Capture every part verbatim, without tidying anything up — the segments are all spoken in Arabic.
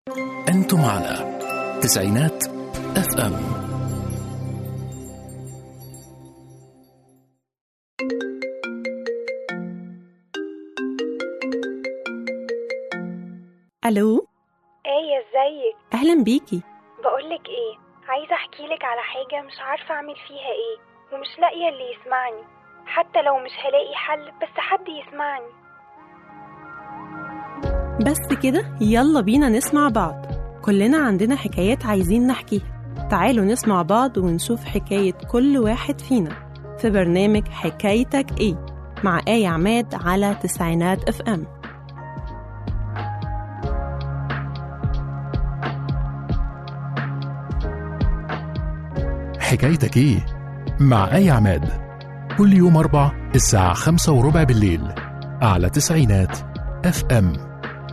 أنتم على تسعينات اف ام. الو، ايه ازيك؟ اهلا بيكي. بقولك ايه، عايزه احكيلك على حاجه مش عارفه اعمل فيها ايه ومش لاقيه اللي يسمعني، حتى لو مش هلاقي حل بس حد يسمعني. بس كده يلا بينا نسمع بعض، كلنا عندنا حكايات عايزين نحكيها. تعالوا نسمع بعض ونشوف حكاية كل واحد فينا في برنامج حكايتك ايه مع آية عماد على تسعينات اف ام. حكايتك ايه مع آية عماد، كل يوم أربع الساعة خمسة وربع بالليل على تسعينات اف ام.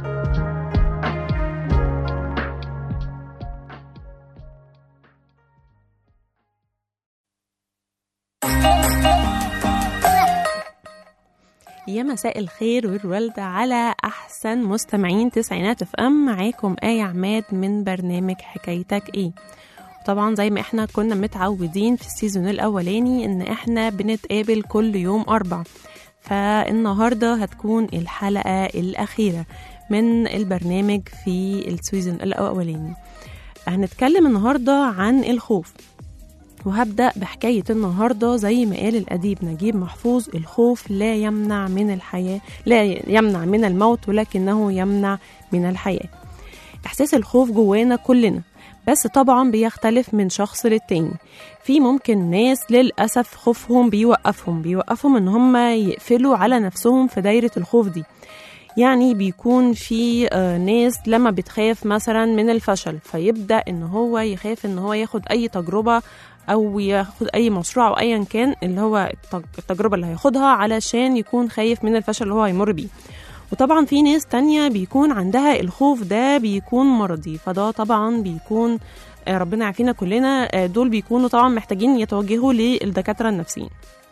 يا مساء الخير والورد على أحسن مستمعين تسعينات اف ام. معاكم آية عماد من برنامج حكايتك ايه. طبعا زي ما احنا كنا متعودين في السيزون الأولاني ان احنا بنتقابل كل يوم أربع، فالنهاردة هتكون الحلقة الأخيرة من البرنامج في السيزون الأولاني. هنتكلم النهاردة عن الخوف، وهبدأ بحكاية النهاردة. زي ما قال الأديب نجيب محفوظ: الخوف لا يمنع من الحياة، لا يمنع من الموت ولكنه يمنع من الحياة. إحساس الخوف جوانا كلنا، بس طبعا بيختلف من شخص للتاني. في ممكن ناس للأسف خوفهم بيوقفهم بيوقفهم ان هم يقفلوا على نفسهم في دايرة الخوف دي. يعني بيكون في ناس لما بتخاف مثلا من الفشل فيبدأ ان هو يخاف ان هو ياخد اي تجربة او ياخد اي مشروع او ايا كان اللي هو التجربة اللي هياخدها، علشان يكون خايف من الفشل اللي هو هيمر بيه. وطبعا في ناس تانية بيكون عندها الخوف ده بيكون مرضي، فده طبعا بيكون ربنا يعافينا كلنا. دول بيكونوا طبعا محتاجين يتوجهوا للدكاترة النفسيين.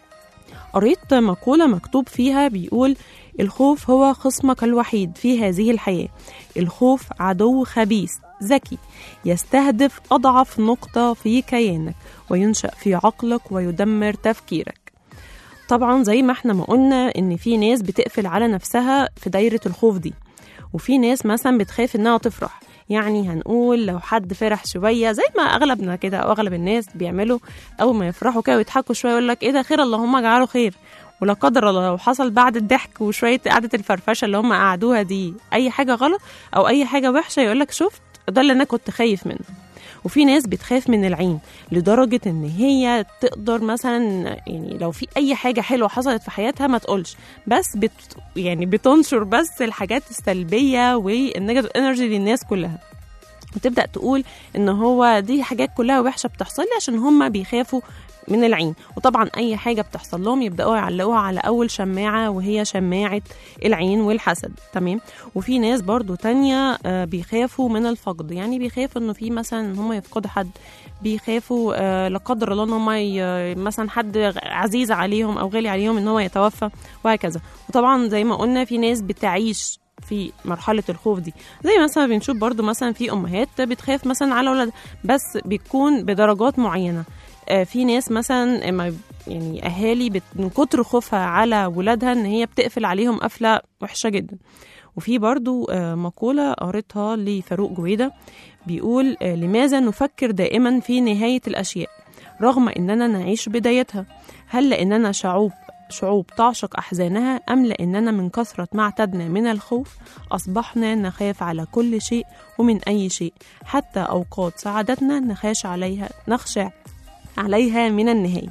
قريت مقولة مكتوب فيها بيقول: الخوف هو خصمك الوحيد في هذه الحياة. الخوف عدو خبيث ذكي يستهدف أضعف نقطة في كيانك وينشأ في عقلك ويدمر تفكيرك. طبعا زي ما احنا ما قلنا ان في ناس بتقفل على نفسها في دايرة الخوف دي، وفي ناس مثلا بتخاف انها تفرح. يعني هنقول لو حد فرح شوية زي ما اغلبنا كده او اغلب الناس بيعملوا، اول ما يفرحوا كده ويضحكوا شوية يقول لك ايه ده خير اللهم اجعله خير. ولا قدر الله لو حصل بعد الضحك وشوية قعدة الفرفشة اللي هم قعدوها دي اي حاجة غلط او اي حاجة وحشة، يقول لك شفت ده اللي انا كنت خايف منه. وفي ناس بتخاف من العين لدرجة ان هي تقدر مثلا يعني لو في اي حاجة حلوة حصلت في حياتها ما تقولش، بس بت يعني بتنشر بس الحاجات السلبية والنيجاتيف انرجي للناس كلها، وتبدأ تقول ان هو دي حاجات كلها وحشة بتحصل لي عشان هم بيخافوا من العين. وطبعا اي حاجة بتحصل لهم يبدأوا يعلقوها على اول شماعة وهي شماعة العين والحسد. تمام. وفي ناس برضو تانية بيخافوا من الفقد، يعني بيخافوا انه في مثلا ان هم يفقدوا حد، بيخافوا لا قدر الله ان هم مثلا حد عزيز عليهم او غالي عليهم ان هو يتوفى وهكذا. وطبعا زي ما قلنا في ناس بتعيش في مرحلة الخوف دي، زي مثلا بنشوف برضو مثلا في أمهات بتخاف مثلا على أولاد، بس بيكون بدرجات معينة. في ناس مثلا يعني أهالي من كتر خوفها على ولادها إن هي بتقفل عليهم قفلة وحشة جدا. وفي برضو مقولة قريتها لفاروق جويدة بيقول: لماذا نفكر دائما في نهاية الأشياء رغم أننا نعيش بدايتها؟ هل لأننا شعوب شعوب تعشق أحزانها، أم لأننا من كثرة ما اعتدنا من الخوف أصبحنا نخاف على كل شيء ومن أي شيء، حتى أوقات سعادتنا نخاش عليها نخشى عليها من النهاية.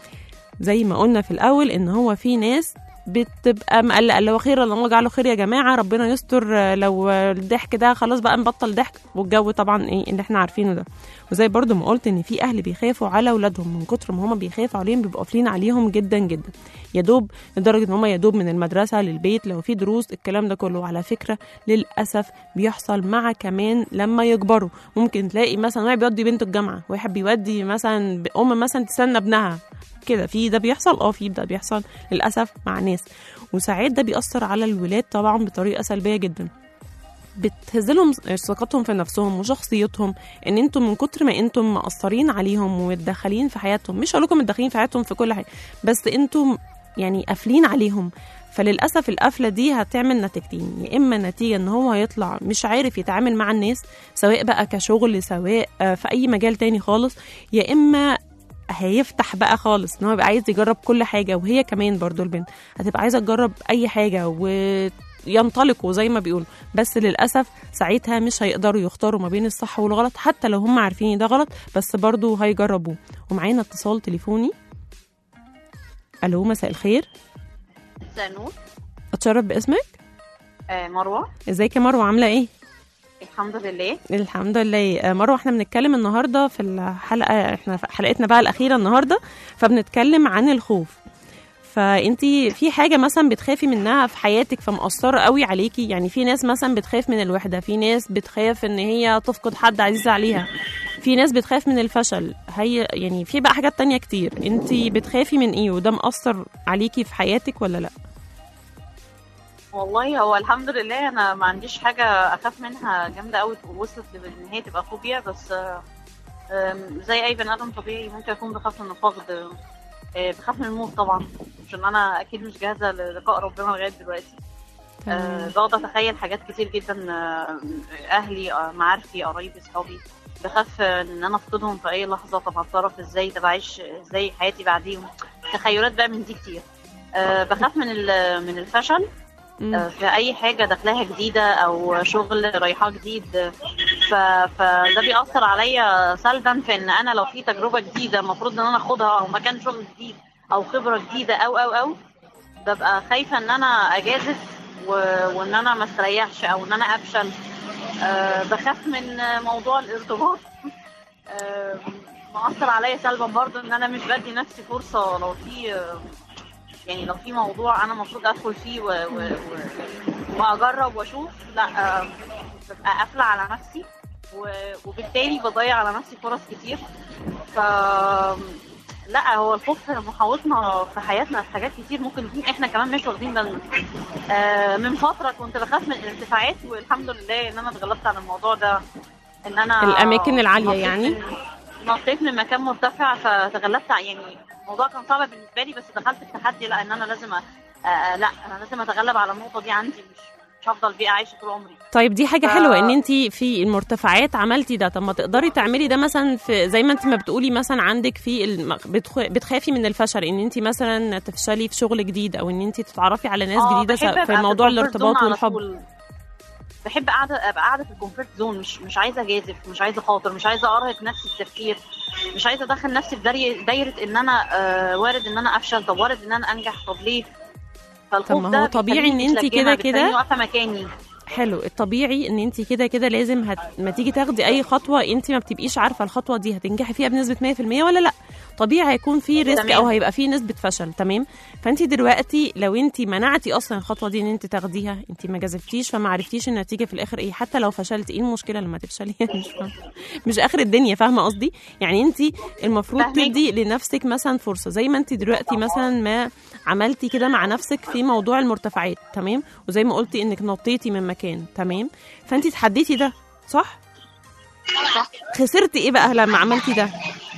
زي ما قلنا في الأول إن هو في ناس بتبقى مقلقة لو خير اللهم اجعله خير يا جماعة، ربنا يستر، لو الضحك ده خلاص بقى نبطل ضحك، والجو طبعا ايه اللي احنا عارفينه ده. وزي برضو ما قلت ان في اهل بيخافوا على اولادهم من كتر ما هم بيخافوا عليهم بيبقوا قافلين عليهم جدا جدا، يدوب لدرجة ان هم يدوب من المدرسة للبيت لو في دروس الكلام ده كله. على فكرة للأسف بيحصل مع كمان لما يكبروا، ممكن تلاقي مثلا واحد بيودي بنته الجامعة، واحد بيودي مثلا ام مثلا تستنى ابنها كده، في ده بيحصل اه في ده بيحصل للأسف مع ناس، وساعات ده بيأثر على الولاد طبعا بطريقة سلبية جدا. بتهزلهم ثقتهم في نفسهم وشخصيتهم، ان انتم من كتر ما انتم مقصرين عليهم ومتدخلين في حياتهم، مش هقول لكم متدخلين في حياتهم في كل حاجه، بس انتم يعني قافلين عليهم. فللاسف القفله دي هتعمل نتيجتين، يا اما نتيجه ان هو هيطلع مش عارف يتعامل مع الناس، سواء بقى كشغل سواء في اي مجال تاني خالص، يا اما هيفتح بقى خالص ان هو يبقى عايز يجرب كل حاجه. وهي كمان برضو البنت هتبقى عايزه تجرب اي حاجه وينطلقوا زي ما بيقولوا، بس للاسف ساعتها مش هيقدروا يختاروا ما بين الصح والغلط، حتى لو هم عارفين ده غلط بس برضو هيجربوه. ومعانا اتصال تليفوني. الو، مساء الخير. مساء النور. اتشرف باسمك. آه مروه. ازيك يا مروه، عامله ايه؟ الحمد لله. الحمد لله. مروه، احنا بنتكلم النهارده في الحلقه، احنا في حلقتنا بقى الاخيره النهارده، فبنتكلم عن الخوف. فانتي في حاجه مثلا بتخافي منها في حياتك فمأثره قوي عليكي؟ يعني في ناس مثلا بتخاف من الوحده، في ناس بتخاف ان هي تفقد حد عزيز عليها، في ناس بتخاف من الفشل، هي يعني في بقى حاجات تانية كتير. انتي بتخافي من ايه وده مأثر عليكي في حياتك ولا لا؟ والله هو الحمد لله انا ما عنديش حاجه اخاف منها جامده قوي وصلت ان هي تبقى فوبيا، بس زي اي بني ادم طبيعي ممكن اكون بخاف من الفقد، بخاف من الموت طبعا، عشان انا اكيد مش جاهزه للقاء ربنا لغايه دلوقتي. أه بقعد اتخيل حاجات كتير جدا، اهلي، معارفي، قرايبي، صحابي، بخاف ان انا افقدهم في اي لحظه. طب هتصرف ازاي؟ طب اعيش ازاي حياتي بعديهم؟ تخيلات بقى من دي كتير. أه بخاف من من الفشل في اي حاجه داخلها جديده او شغل رايحه جديد، فده بيأثر عليا سلبا في ان انا لو في تجربه جديده المفروض ان انا اخدها او مكان شغل جديد او خبره جديده او او او ببقى خايفه ان انا اجازف وان انا ما استريحش او ان انا افشل. أه بخاف من موضوع الارتباط، أه مأثر عليا سلبا برضو ان انا مش بدي نفسي فرصه لو في يعني لو في موضوع انا المفروض ادخل فيه و... و... و... واجرب واشوف، لا ببقى قافله على نفسي و... وبالتالي بضيع على نفسي فرص كتير. ف لا هو الخوف محاوطنا في حياتنا في حاجات كتير ممكن نكون احنا كمان مش واخدين بالنا. آه من فتره كنت بخاف من الارتفاعات، والحمد لله ان انا اتغلبت على الموضوع ده، ان انا الاماكن العاليه يعني نطيت من مكان مرتفع فتغلبت. يعني الموضوع كان صعب بالنسبه لي بس دخلت في تحدي، لا ان انا لازم أ... آه لا انا لازم اتغلب على النقطه دي عندي، مش مش هفضل بيها عايشه طول عمري. طيب دي حاجه ف... حلوه ان انت في المرتفعات عملتي ده. طب ما تقدري تعملي ده مثلا في زي ما انت ما بتقولي مثلا عندك في الم... بتخ... بتخافي من الفشل، ان انت مثلا تفشلي في شغل جديد او ان انت تتعرفي على ناس جديده في موضوع الارتباط والحب. بحب قاعده ابقى قاعده في الكومفورت زون، مش مش عايزه اجازف، مش عايزه خاطر، مش عايزه ارهق نفسي التفكير، مش عايزه ادخل نفسي في دايره ان انا آه وارد ان انا افشل، طب وارد ان انا انجح، طب ليه؟ فالخوف ده طبيعي ان انت كده كده واقفه مكاني. حلو، الطبيعي ان انت كده كده لازم هت... ما تيجي تاخدي اي خطوه انت ما بتبقيش عارفه الخطوه دي هتنجحي فيها بنسبه مية في المية ولا لا، طبيعي هيكون في ريسك او هيبقى في نسبه فشل. تمام، فانت دلوقتي لو انت منعتي اصلا الخطوه دي ان انت تاخديها، انت ما جازفتيش فما عرفتيش النتيجه في الاخر ايه. حتى لو فشلتي ايه المشكله لما تفشلي؟ مش مش اخر الدنيا، فاهمه قصدي؟ يعني انت المفروض تدي لنفسك مثلا فرصه، زي ما انت دلوقتي مثلا ما عملتي كده مع نفسك في موضوع المرتفعات. تمام، وزي ما قلتي انك نطيتي من مكان. تمام، فانت تحديتي ده صح؟ صح. خسرتي ايه بقى لما عملتي ده؟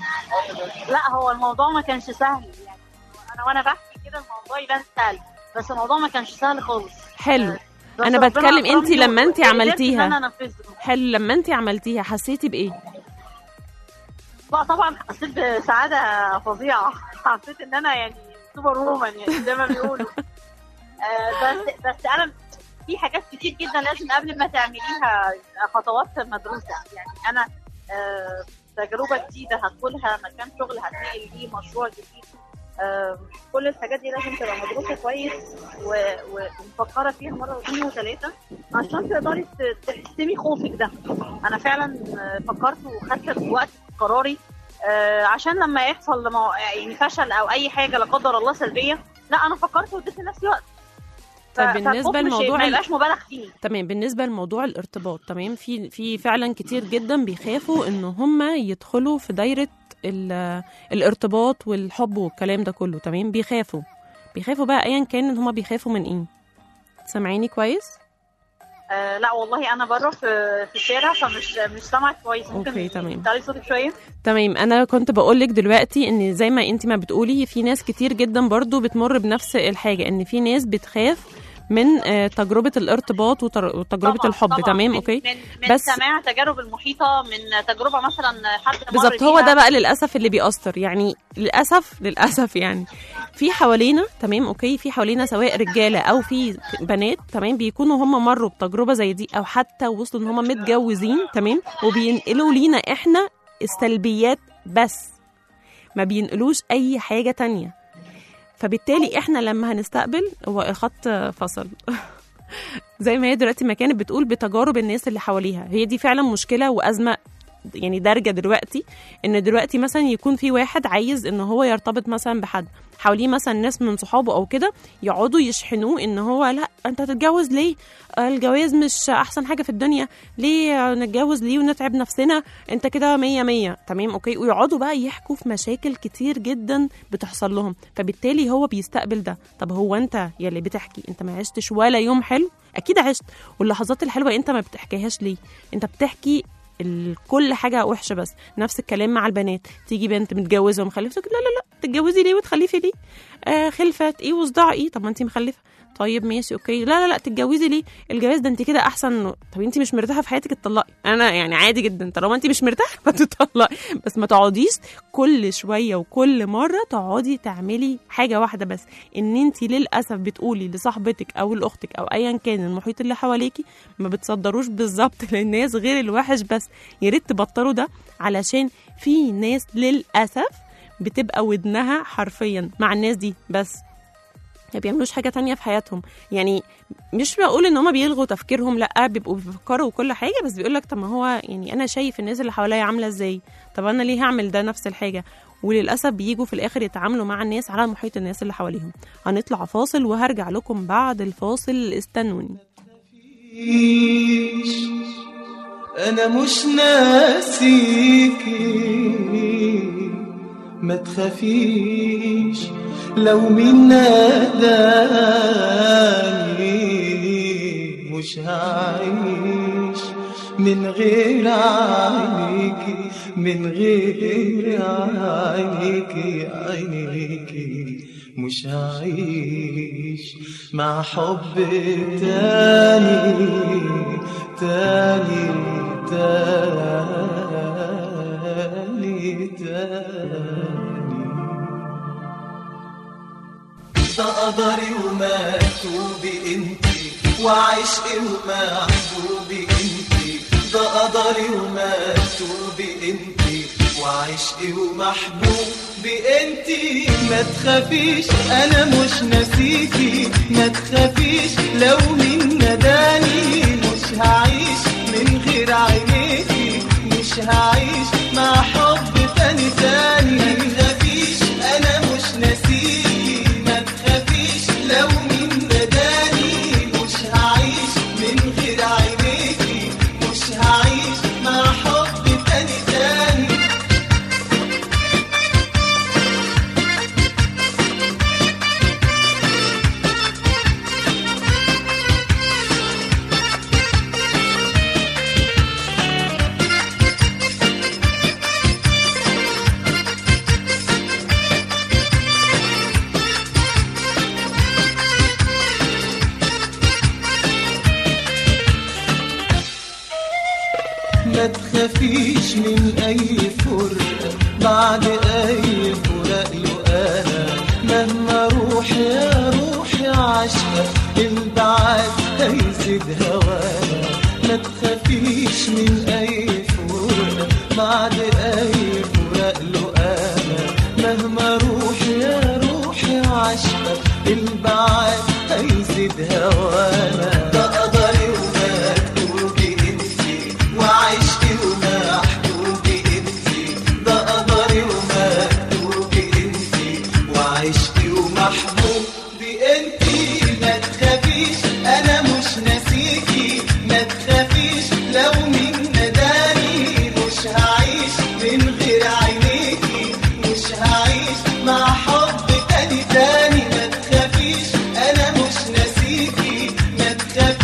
لا هو الموضوع ما كانش سهل، يعني انا وانا بحكي كده الموضوع يبان سهل بس الموضوع ما كانش سهل خالص. حلو، انا بتكلم انت لما انت عملتيها. حلو، لما انت عملتيها حسيتي بايه؟ لا طبعا حسيت بسعاده فظيعه، حسيت ان انا يعني سوبر وومن يعني زي ما بيقولوا. آه بس بس انا في حاجات كتير جدا لازم قبل ما تعمليها خطوات مدروسه. يعني انا آه تجربه جديده هدخلها، مكان شغل هتنقل ليه، مشروع جديد، آه كل الحاجات دي لازم تبقى مدروسه كويس ومفكره فيها مره واثنين وثلاثه عشان تقدري تحسمي خوفك ده. انا فعلا فكرت وخدت وقت قراري آه عشان لما يحصل يعني فشل او اي حاجه لا قدر الله سلبيه، لا انا فكرت واديت لنفسي وقت. طيب بالنسبه لموضوع ما يبقاش مبالغ فيه. تمام، بالنسبه لموضوع الارتباط، تمام، في في فعلا كتير جدا بيخافوا ان هم يدخلوا في دايره الارتباط والحب والكلام ده كله. تمام، بيخافوا بيخافوا بقى ايا كان ان هم بيخافوا من ايه. سامعيني كويس؟ آه لا والله انا بره في في الشارع فمش مش سامعك كويس. ممكن أوكي، تمام. تعلي صوتك شويه؟ تمام. انا كنت بقولك دلوقتي ان زي ما انت ما بتقولي في ناس كتير جدا برضو بتمر بنفس الحاجه، ان في ناس بتخاف من آه، تجربه الارتباط وتر- وتجربه طبعاً الحب. طبعاً. تمام من اوكي. من, من بس سماع تجارب المحيطه، من تجربه مثلا حد مر بالظبط، هو بيها. ده بقى للاسف اللي بيأثر، يعني للاسف للاسف يعني في حوالينا. تمام اوكي. في حوالينا سواء رجاله او في بنات، تمام، بيكونوا هم مروا بتجربه زي دي، او حتى وصلوا ان هم متجوزين، تمام، وبينقلوا لينا احنا السلبيات بس، ما بينقلوش اي حاجه تانية. فبالتالي احنا لما هنستقبل، هو الخط فصل زي ما هي دلوقتي ما كانت بتقول بتجارب الناس اللي حواليها، هي دي فعلا مشكله وازمه يعني دارجه دلوقتي. ان دلوقتي مثلا يكون في واحد عايز ان هو يرتبط مثلا بحد، حواليه مثلا ناس من صحابه او كده يقعدوا يشحنوه ان هو لا انت هتتجوز ليه، الجواز مش احسن حاجه في الدنيا، ليه نتجوز ليه ونتعب نفسنا، انت كده مية مية. تمام اوكي. ويقعدوا بقى يحكوا في مشاكل كتير جدا بتحصل لهم، فبالتالي هو بيستقبل ده. طب هو انت يلي بتحكي، انت ما عشتش ولا يوم حلو؟ اكيد عشت، واللحظات الحلوه انت ما بتحكيهاش ليه؟ انت بتحكي ال- كل حاجه وحشه بس. نفس الكلام مع البنات، تيجي بنت متجوزه ومخلفه، لا لا لا تتجوزي ليه وتخلفي ليه؟ آه خلفت ايه وصداع ايه؟ طب ما انت مخلفه. طيب ماشي اوكي. لا لا لا تتجوزي ليه؟ الجواز ده انت كده احسن. طب انت مش مرتاحه في حياتك اتطلقي. انا يعني عادي جدا طالما انت مش مرتاحه فتطلقي، بس ما تقعديش كل شويه وكل مره تقعدي تعملي حاجه واحده بس، ان انت للاسف بتقولي لصاحبتك او لاختك او ايا كان المحيط اللي حواليكي ما بتصدروش بالظبط للناس غير الوحش بس. يا ريت تبطلوا ده، علشان في ناس للاسف بتبقى ودنها حرفيا مع الناس دي بس، ما بيعملوش حاجه تانية في حياتهم. يعني مش بقول ان هم بيلغوا تفكيرهم، لا بيبقوا بيفكروا وكل حاجه، بس بيقول لك طب ما هو يعني انا شايف الناس اللي حواليا عامله ازاي، طب انا ليه هعمل ده نفس الحاجه؟ وللاسف بيجوا في الاخر يتعاملوا مع الناس على محيط الناس اللي حواليهم. هنطلع فاصل وهرجع لكم بعد الفاصل، استنوني. أنا مش ناسيكي، ما تخافيش لو مين ناداني، مش هعيش من غير عينيكي، من غير عينيكي عينيكي، مش هعيش مع حب تاني تاني تاني تاني. ده قدري ومكتوبي انتي، وعشقي ومحبوبي انتي، ده قدري ومكتوبي انتي، وعشقي ومحبوبي انتي. ما تخافيش انا مش ناسيكي، ما تخافيش لو مين نداني، مش هعيش من غير عينيكي، مش هعيش مع حب تاني تاني. ما تخافيش انا مش ناسيكي، ما تخافيش لو مين نداني، مش هعيش من غير عينيكي، مش هعيش مع حب تاني تاني. ما تخافيش من أي فرقة بعد أي فراق لقاها، مهما روح يا روح يا عشقة البعاد هيزيد هواها. ما تخافيش من أي فرقة بعد أي فراق لقاها، مهما روح يا روح يا عشقة البعاد هيزيد هواها. ده قدري ومكتوبي انتي، وعشقي ومحبوبي انتي، ده قدري ومكتوبي انتي، وعشقي ومحبوبي انتي. ما تخافيش انا مش ناسيكي، ما تخافيش لو مين نداني، مش هعيش من غير عينيكي، مش هعيش مع حب تاني تاني. ما تخافيش انا مش ناسيكي، ما تخافيش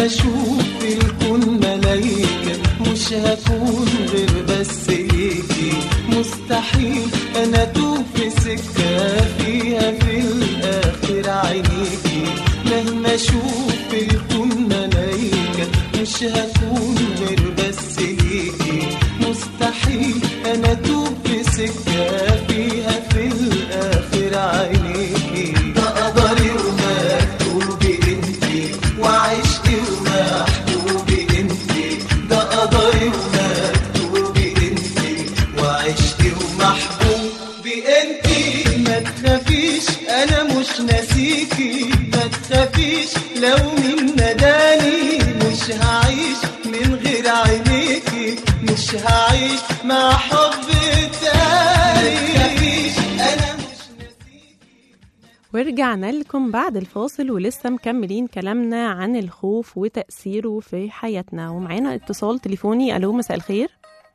مهما اشوف في الكون ملايكة مش هكون غير بس ليكي. مستحيل انا اتوه في سكة فيها في الاخر عينيكي. مهما اشوف في الكون ملايكة مش هكون غير بس ليكي. مستحيل انا اتوه في سكة فيها في الاخر عينيكي. ده قدري ومكتوبي انتي وعشقي ومحبوبي انتي. ده قدري ومكتوبي انتي وعشقي ومحبوبي انتي. ما تخافيش انا مش ناسيكي. ما تخافيش لو مين ناداني مش هعيش من غير عينيكي. مش هعيش مع حب تاني. ما تخافيش انا مش ناسيكي. ورجعنا لكم بعد الفاصل ولسه مكملين كلامنا عن الخوف وتأثيره في حياتنا، ومعانا اتصال تليفوني. ألو، مساء الخير.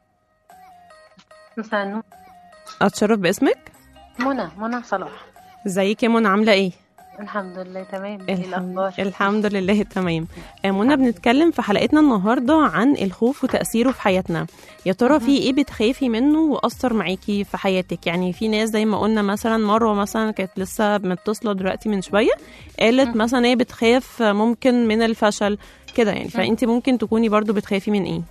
مساء النور. أتشرف باسمك؟ منى منى صلاح. ازيك يا منى، عاملة ايه؟ الحمد لله تمام. ايه الحمد, الاخبار؟ الحمد لله تمام. آه، منى، بنتكلم في حلقتنا النهارده عن الخوف وتأثيره في حياتنا. يا ترى في ايه بتخافي منه وأثر معاكي في حياتك؟ يعني في ناس زي ما قلنا مثلا مروه مثلا كانت لسه متصله دلوقتي من شويه قالت مثلا ايه بتخاف ممكن من الفشل كده يعني. فانت ممكن تكوني برضو بتخافي من ايه؟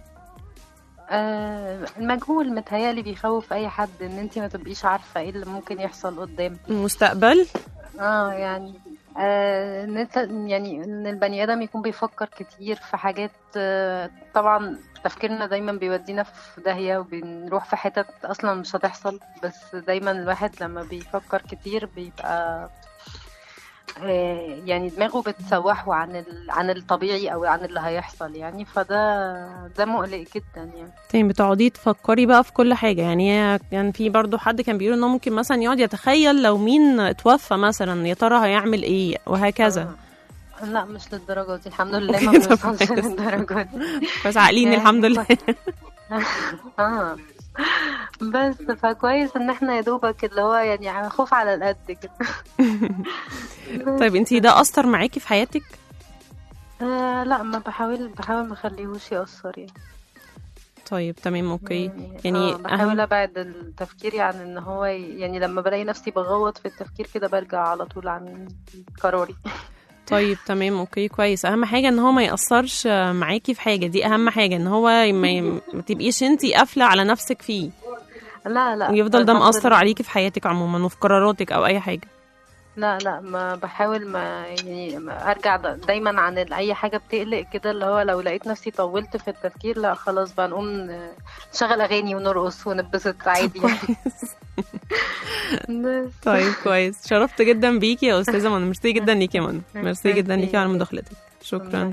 آه المجهول متهيألي بيخوف اي حد، ان انت ما تبقيش عارفه ايه اللي ممكن يحصل قدام المستقبل. اه يعني آه يعني ان البني ادم يكون بيفكر كتير في حاجات. آه طبعا تفكيرنا دايما بيودينا في داهيه وبنروح في حتت اصلا مش هتحصل، بس دايما الواحد لما بيفكر كتير بيبقى آه يعني دماغه بتسوحه عن عن الطبيعي او عن اللي هيحصل يعني. فده ده مقلق جدا يعني. طيب بتقعدي تفكري بقى في كل حاجه يعني. كان في برضو حد كان بيقول انه ممكن مثلا يقعد يتخيل لو مين اتوفى مثلا يا ترى هيعمل ايه وهكذا. آه. لا مش للدرجه دي الحمد لله، ما بنوصلش للدرجه دي بس عاقلين الحمد لله. اه بس فكويس ان احنا يا دوبك اللي هو يعني خوف على القد كده. طيب انتي ده اثر معاكي في حياتك؟ آه لا، ما بحاول بحاول ما اخليهوش ياثر يعني. طيب تمام اوكي. يعني, يعني آه بحاول ابعد التفكير عن ان هو يعني لما بلاقي نفسي بغوط في التفكير كده برجع على طول عن قراري. طيب تمام اوكي كويس. اهم حاجه ان هو ما ياثرش معاكي في حاجه، دي اهم حاجه، ان هو ما, ما تبقيش انتي قافله على نفسك فيه. لا لا ويفضل ده مأثر عليكي في حياتك عموما وفي قراراتك او اي حاجه. لا لا، ما بحاول ما يعني ما ارجع دايما عن اي حاجه بتقلق كده، اللي هو لو لقيت نفسي طولت في التفكير لا خلاص بقى نقوم نشغل اغاني ونرقص ونبسط عادي يعني. طيب كويس. شرفت جدا بيكي يا استاذه منى. ميرسي جدا ليكي يا منى. ميرسي جدا ليكي على مداخلتك. شكرا.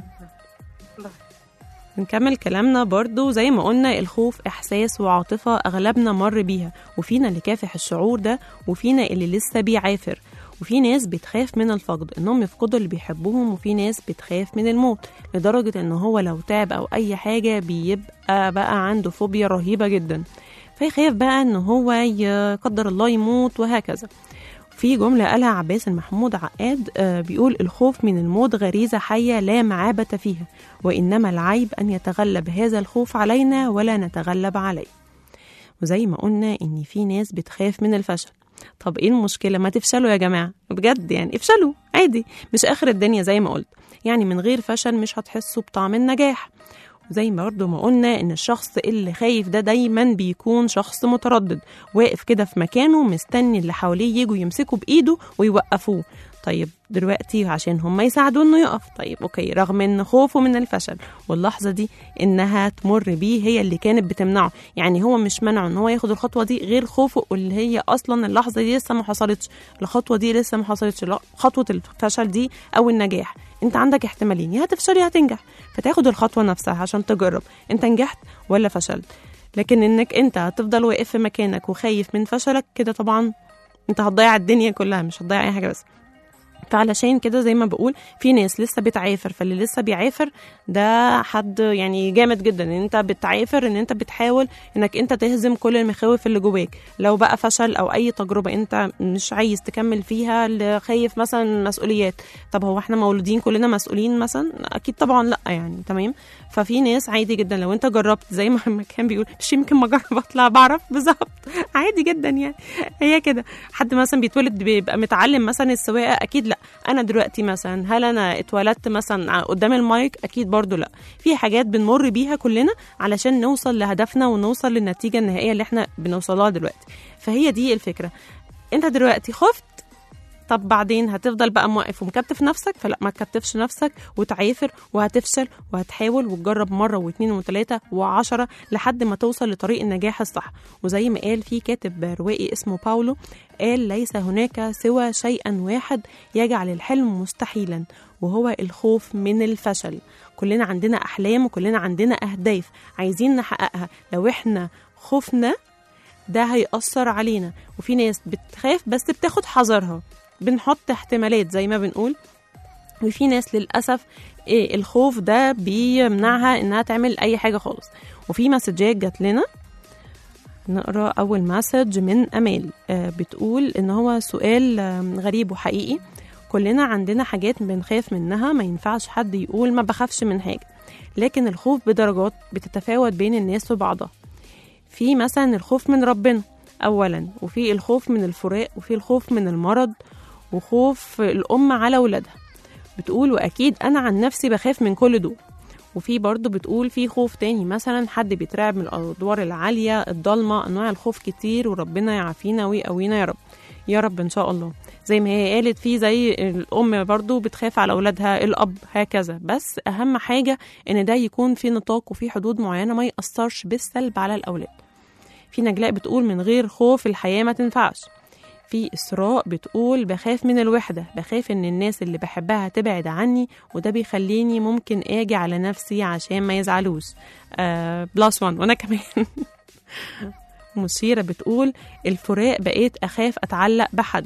نكمل كلامنا. برضو زي ما قلنا الخوف إحساس وعاطفة أغلبنا مر بيها، وفينا اللي كافح الشعور ده وفينا اللي لسه بيعافر. وفي ناس بتخاف من الفقد انهم يفقدوا اللي بيحبوهم، وفي ناس بتخاف من الموت لدرجة ان هو لو تعب او اي حاجة بيبقى بقى عنده فوبيا رهيبة جدا، فيخاف بقى ان هو يقدر الله يموت وهكذا. في جملة قالها عباس المحمود عقاد بيقول الخوف من الموت غريزة حية لا معابة فيها، وإنما العيب أن يتغلب هذا الخوف علينا ولا نتغلب عليه. وزي ما قلنا إن في ناس بتخاف من الفشل. طب إيه المشكلة؟ ما تفشلوا يا جماعة بجد يعني، افشلوا عادي، مش آخر الدنيا زي ما قلت يعني. من غير فشل مش هتحسوا بطعم النجاح. وزي ما برضو ما قلنا إن الشخص اللي خايف ده دايما بيكون شخص متردد، واقف كده في مكانه مستني اللي حواليه يجوا يمسكوا بإيده ويوقفوه. طيب دلوقتي عشان هم يساعدوا إنه يقف. طيب أوكي، رغم إن خوفه من الفشل واللحظة دي إنها تمر بيه هي اللي كانت بتمنعه، يعني هو مش منعه إن هو ياخد الخطوة دي غير خوفه اللي هي أصلا اللحظة دي لسه ما حصلتش، الخطوة دي لسه ما حصلتش، خطوة الفشل دي أو النجاح. انت عندك احتمالين، يا هتفشل يا هتنجح، فتاخد الخطوة نفسها عشان تجرب انت نجحت ولا فشلت. لكن انك انت هتفضل واقف في مكانك وخايف من فشلك كده، طبعا انت هتضيع الدنيا كلها، مش هتضيع اي حاجة بس. فعلشان كده زي ما بقول في ناس لسه بتعافر، فاللي لسه بيعافر ده حد يعني جامد جدا، ان انت بتعافر، ان انت بتحاول انك انت تهزم كل المخاوف اللي جواك. لو بقى فشل او اي تجربه انت مش عايز تكمل فيها، اللي خايف مثلا مسؤوليات، طب هو احنا مولودين كلنا مسؤولين مثلا؟ اكيد طبعا لا يعني. تمام. ففي ناس عادي جدا لو انت جربت زي ما كان بيقول مش يمكن ما اجرب اطلع بعرف، بالظبط عادي جدا يعني. هي كده حد مثلا بيتولد بيبقى متعلم مثلا السواقه؟ اكيد لا. انا دلوقتي مثلا هل انا اتولدت مثلا قدام المايك؟ اكيد برضو لا. في حاجات بنمر بيها كلنا علشان نوصل لهدفنا ونوصل للنتيجه النهائيه اللي احنا بنوصلها دلوقتي. فهي دي الفكره. انت دلوقتي خفت، طب بعدين هتفضل بقى موقف ومكتف نفسك؟ فلا، ما تكتفش نفسك وتعافر، وهتفشل وهتحاول وتجرب مرة واثنين وثلاثة وعشرة لحد ما توصل لطريق النجاح الصح. وزي ما قال في كاتب روائي اسمه باولو، قال ليس هناك سوى شيئا واحد يجعل الحلم مستحيلا، وهو الخوف من الفشل. كلنا عندنا أحلام وكلنا عندنا أهداف عايزين نحققها، لو احنا خفنا ده هيأثر علينا. وفي ناس بتخاف بس بتاخد حذرها، بنحط احتمالات زي ما بنقول. وفي ناس للأسف إيه الخوف ده بيمنعها إنها تعمل أي حاجة خالص. وفي مسجات جات لنا، نقرأ أول مسج من أمال. آه بتقول إن هو سؤال آه غريب وحقيقي. كلنا عندنا حاجات بنخاف منها، ما ينفعش حد يقول ما بخافش من حاجة، لكن الخوف بدرجات بتتفاوت بين الناس وبعضها. في مثلا الخوف من ربنا أولا، وفي الخوف من الفراق، وفي الخوف من المرض، وخوف الأم على ولادها. بتقول وأكيد أنا عن نفسي بخاف من كل دول. وفي برضو بتقول في خوف تاني، مثلا حد بيترعب من الأدوار العالية، الضلمة، أنواع الخوف كتير، وربنا يعافينا ويقوينا يا رب. يا رب إن شاء الله. زي ما هي قالت في زي الأم برضو بتخاف على أولادها، الأب هكذا. بس أهم حاجة إن ده يكون في نطاق وفي حدود معينة، ما يأثرش بالسلب على الأولاد. في نجلاء بتقول من غير خوف الحياة ما تنفعش. في إسراء بتقول بخاف من الوحدة، بخاف إن الناس اللي بحبها تبعد عني، وده بيخليني ممكن آجي على نفسي عشان ما يزعلوش. آه بلاس وان وأنا كمان. مشيرة بتقول الفراق بقيت أخاف أتعلق بحد.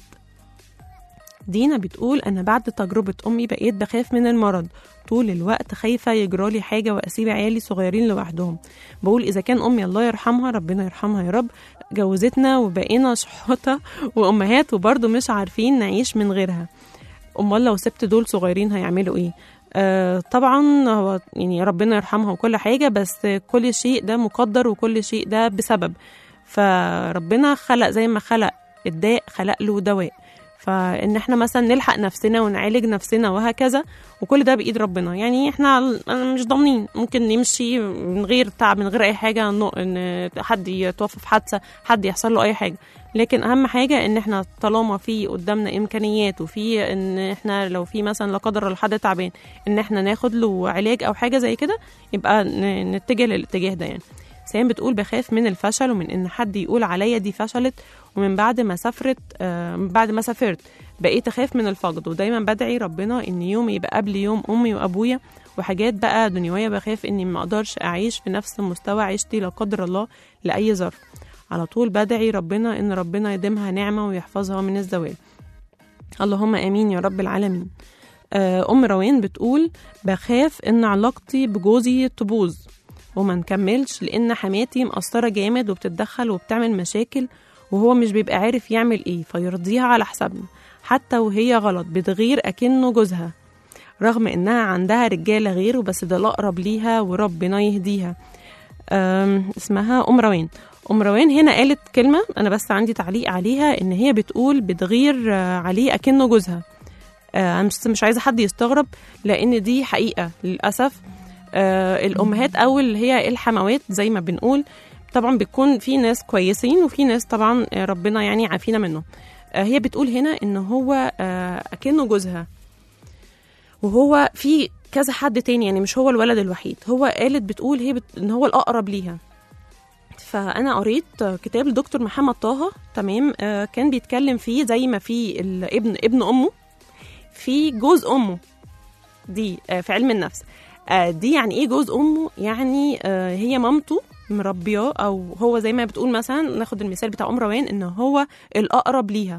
دينا بتقول أنا بعد تجربة أمي بقيت بخاف من المرض، طول الوقت خايفة يجرالي حاجة وأسيب عيالي صغيرين لوحدهم. بقول إذا كان أمي الله يرحمها، ربنا يرحمها يا رب، جوزتنا وبقينا شحوطة وأمهات وبرضه مش عارفين نعيش من غيرها، أمال لو سبت دول صغيرين هيعملوا إيه؟ آه طبعا هو يعني ربنا يرحمها وكل حاجة، بس كل شيء ده مقدر وكل شيء ده بسبب. فربنا خلق زي ما خلق الداء خلق له دواء، فإن احنا مثلا نلحق نفسنا ونعالج نفسنا وهكذا، وكل ده بإيد ربنا. يعني احنا مش ضامنين، ممكن نمشي من غير تعب، من غير أي حاجة، إن حد يتوفى في حادثة، حد يحصل له أي حاجة. لكن أهم حاجة إن احنا طالما في قدامنا إمكانيات، وفي إن احنا لو في مثلا لا قدر الله حد تعبان إن احنا ناخد له علاج أو حاجة زي كده، يبقى نتجه للاتجاه ده. يعني سام بتقول بخاف من الفشل، ومن إن حد يقول عليا دي فشلت، ومن بعد ما سافرت آه بعد ما سافرت بقيت أخاف من الفقد، ودايما بدعي ربنا إن يومي يبقى قبل يوم أمي وأبويا، وحاجات بقى دنيوية بخاف إني ما أقدرش أعيش في نفس مستوى عيشتي لا قدر الله لأي ظرف. على طول بدعي ربنا إن ربنا يديمها نعمة ويحفظها من الزوال، اللهم آمين يا رب العالمين. آه أم روان بتقول بخاف إن علاقتي بجوزي تبوظ وما نكملش، لأن حماتي مقصرة جامد وبتتدخل وبتعمل مشاكل، وهو مش بيبقى عارف يعمل ايه فيرضيها على حسابنا، حتى وهي غلط بتغير أكنه جوزها، رغم انها عندها رجالة غيره، بس ده الأقرب ليها وربنا يهديها. اسمها أم روان. أم روان هنا قالت كلمة أنا بس عندي تعليق عليها، إن هي بتقول بتغير عليه أكنه جوزها. أنا مش عايزة حد يستغرب، لأن دي حقيقة للأسف. الأمهات أو اللي هي الحموات زي ما بنقول، طبعا بيكون في ناس كويسين وفي ناس طبعا ربنا يعني عافينا منه. هي بتقول هنا إن هو أكنه جوزها، وهو في كذا حد تاني، يعني مش هو الولد الوحيد. هو قالت بتقول هي بت... إن هو الأقرب ليها. فأنا قريت كتاب الدكتور محمد طه، تمام، كان بيتكلم فيه زي ما في الابن ابن أمه، في جوز أمه دي في علم النفس. دي يعني إيه جوز أمه؟ يعني هي مامته مربياه، او هو زي ما بتقول مثلا ناخد المثال بتاع ام روان ان هو الاقرب ليها،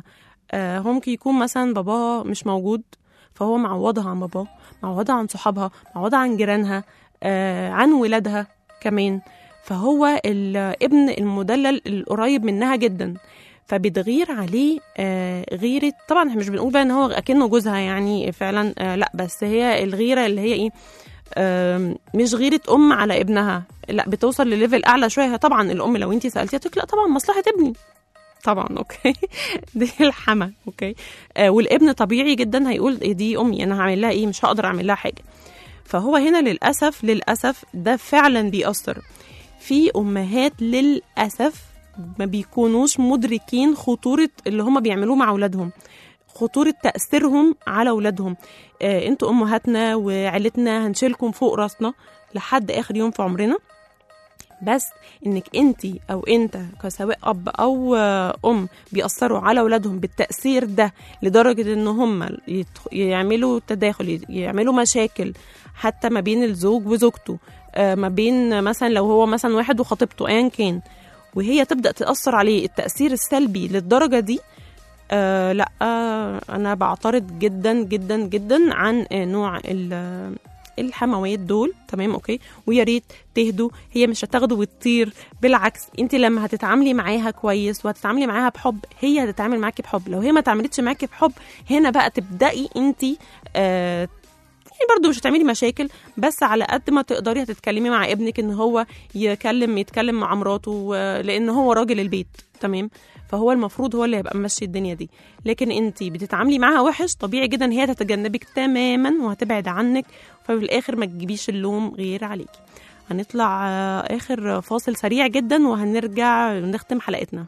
آه ممكن يكون مثلا باباها مش موجود، فهو معوضها عن باباه، معوضها عن صحابها، معوضها عن جيرانها، آه عن ولادها كمان. فهو الابن المدلل القريب منها جدا، فبتغير عليه آه غيرة. طبعا احنا مش بنقول بقى ان هو اكنه جوزها يعني فعلا، آه لا، بس هي الغيرة اللي هي ايه، آه مش غيرة ام على ابنها، لا، بتوصل لليفل اعلى شوية. طبعا الام لو انتي سألتيها تقول لا طبعا مصلحة ابني، طبعا اوكي دي الحما اوكي. آه والابن طبيعي جدا هيقول دي امي، انا هعمل لها ايه، مش هقدر اعمل لها حاجة. فهو هنا للأسف للأسف ده فعلا بيأثر في أمهات، للأسف ما بيكونوش مدركين خطورة اللي هم بيعملوه مع أولادهم، خطورة تأثيرهم على أولادهم. آه انتوا أمهاتنا وعيلتنا هنشيلكم فوق راسنا لحد آخر يوم في عمرنا، بس انك انتي او انت كسواء اب او ام بيأثروا على اولادهم بالتأثير ده لدرجة ان هم يعملوا تداخل، يعملوا مشاكل حتى ما بين الزوج وزوجته، ما بين مثلا لو هو مثلا واحد وخطيبته ايا كان، وهي تبدأ تأثر عليه التأثير السلبي للدرجة دي. آه لا آه انا بعترض جدا جدا جدا عن نوع الحموات دول، تمام اوكي. ويا ريت تهدوا، هي مش هتاخدوا وتطير، بالعكس انت لما هتتعاملي معاها كويس وهتتعاملي معاها بحب هي هتتعامل معاكي بحب. لو هي ما تعاملتش معاكي بحب هنا بقى تبدأي انت آه يعني برضو مش هتعملي مشاكل، بس على قد ما تقدري هتتكلمي مع ابنك ان هو يكلم يتكلم مع مراته، لان هو راجل البيت، تمام. فهو المفروض هو اللي هيبقى ممشي الدنيا دي. لكن انتي بتتعاملي معاها وحش، طبيعي جدا هي تتجنبك تماما وهتبعد عنك، ففي الاخر ما تجيبيش اللوم غير عليكي. هنطلع اخر فاصل سريع جدا وهنرجع نختم حلقتنا.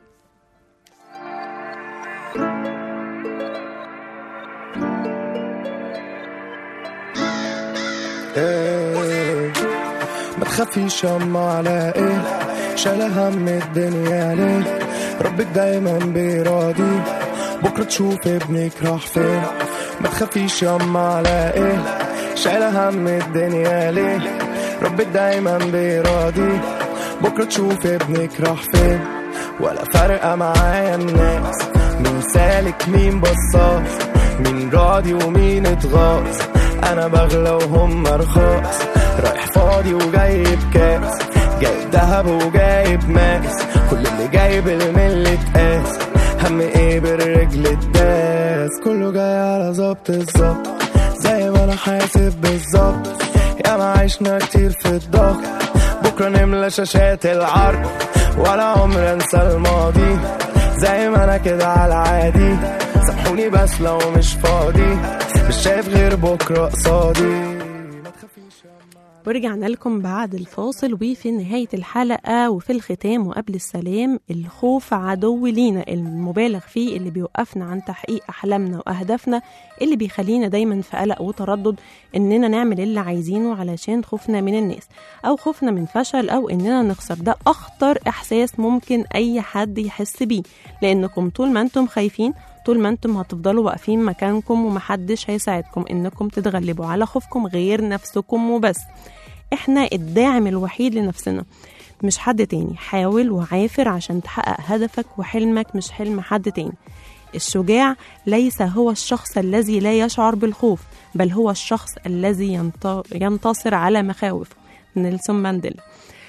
ايه ما تخافيش ياما على ايه، شايله هم الدنيا ليه، ربك دايما بيراضي، بكره تشوف ابنك راح فين. ما تخافيش ياما على ايه، شايله هم الدنيا ليه، ربك دايما بيراضي، بكره تشوف ابنك راح فين. ولا فارقه معايا الناس، مين سالك مين بصاص، مين راضي ومين اتغاظ، انا بغلى وهم رخاص، رايح فاضي وجايب كاس، جايب دهب وجايب ماس، كل اللي جايب الملي اتقاس، هم ايه بالرجل الداس، كله جاي على ظبط الظبط زي ما انا حاسب بالظبط. يا ما عشنا كتير في الضغط، بكره نملى شاشات العرض، ولا عمر انسى الماضي زي ما انا كده على عادي. سامحوني بس لو مش فاضي، مش شايف غير بكره قصادي. ورجعنا لكم بعد الفاصل. وفي نهاية الحلقة وفي الختام وقبل السلام، الخوف عدو لينا المبالغ فيه، اللي بيوقفنا عن تحقيق أحلامنا وأهدافنا، اللي بيخلينا دايما في قلق وتردد إننا نعمل اللي عايزينه علشان خوفنا من الناس أو خوفنا من فشل أو إننا نخسر. ده أخطر إحساس ممكن أي حد يحس بيه، لأنكم طول ما أنتم خايفين، طول ما انتم هتفضلوا واقفين مكانكم ومحدش هيساعدكم انكم تتغلبوا على خوفكم غير نفسكم وبس. احنا الداعم الوحيد لنفسنا، مش حد تاني. حاول وعافر عشان تحقق هدفك وحلمك، مش حلم حد تاني. الشجاع ليس هو الشخص الذي لا يشعر بالخوف، بل هو الشخص الذي ينتصر على مخاوفه. نيلسون مانديلا.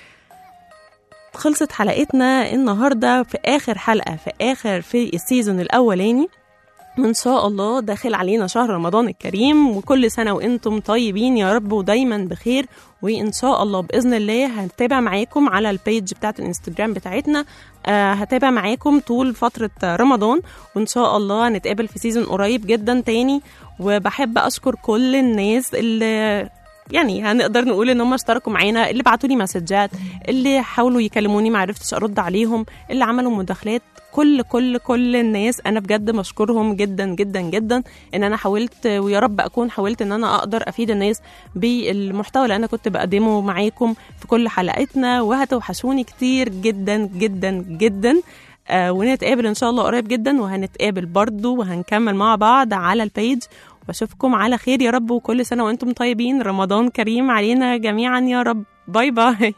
خلصت حلقتنا النهاردة في آخر حلقة في آخر في السيزون الأولاني. إن شاء الله داخل علينا شهر رمضان الكريم، وكل سنة وإنتم طيبين يا رب ودايما بخير. وإن شاء الله بإذن الله هنتابع معاكم على البيج بتاعت الانستجرام بتاعتنا، آه هتابع معاكم طول فترة رمضان، وإن شاء الله هنتقابل في سيزون قريب جدا تاني. وبحب أشكر كل الناس اللي يعني هنقدر نقول ان هم اشتركوا معانا، اللي بعتوا لي مسجات، اللي حاولوا يكلموني ما عرفتش ارد عليهم، اللي عملوا مداخلات، كل كل كل الناس انا بجد مشكورهم جدا جدا جدا. ان انا حاولت ويا رب اكون حاولت ان انا اقدر افيد الناس بالمحتوى اللي انا كنت بقدمه معاكم في كل حلقاتنا. وهتوحشوني كتير جدا جدا جدا. آه ونتقابل ان شاء الله قريب جدا، وهنتقابل برضو وهنكمل مع بعض على البيج. واشوفكم على خير يا رب، وكل سنة وانتم طيبين. رمضان كريم علينا جميعا يا رب. باي باي.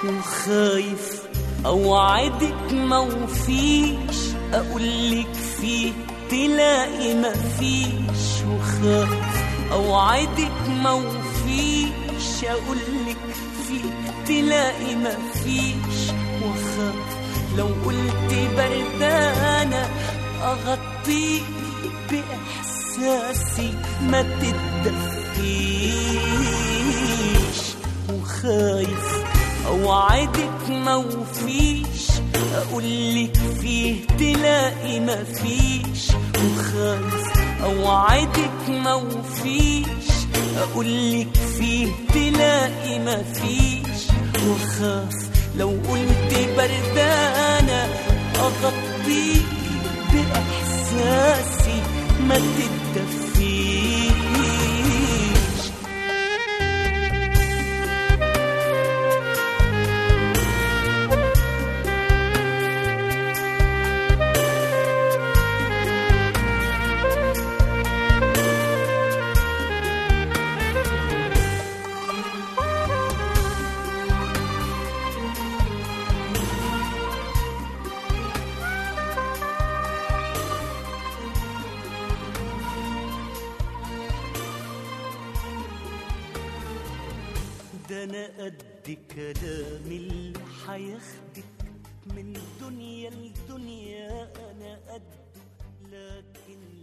وخايف اوعدك موفيش، اقولك فيه تلاقي مفيش، وخايف اوعدك موفيش، اقولك فيه تلاقي مفيش، وخايف لو قلت بردانة اغطيك باحساسي ما تتدفيش، وخايف اوعدك موفيش، اقولك فيه تلاقي مفيش، وخايف اوعدك موفيش، اقولك فيه تلاقي مفيش، وخاف لو قلت بردانة اغطيك باحساسي ما تتدفيش. ده أنا قد كلام اللي حياخدك من دنيا لدنيا، أنا قد لكن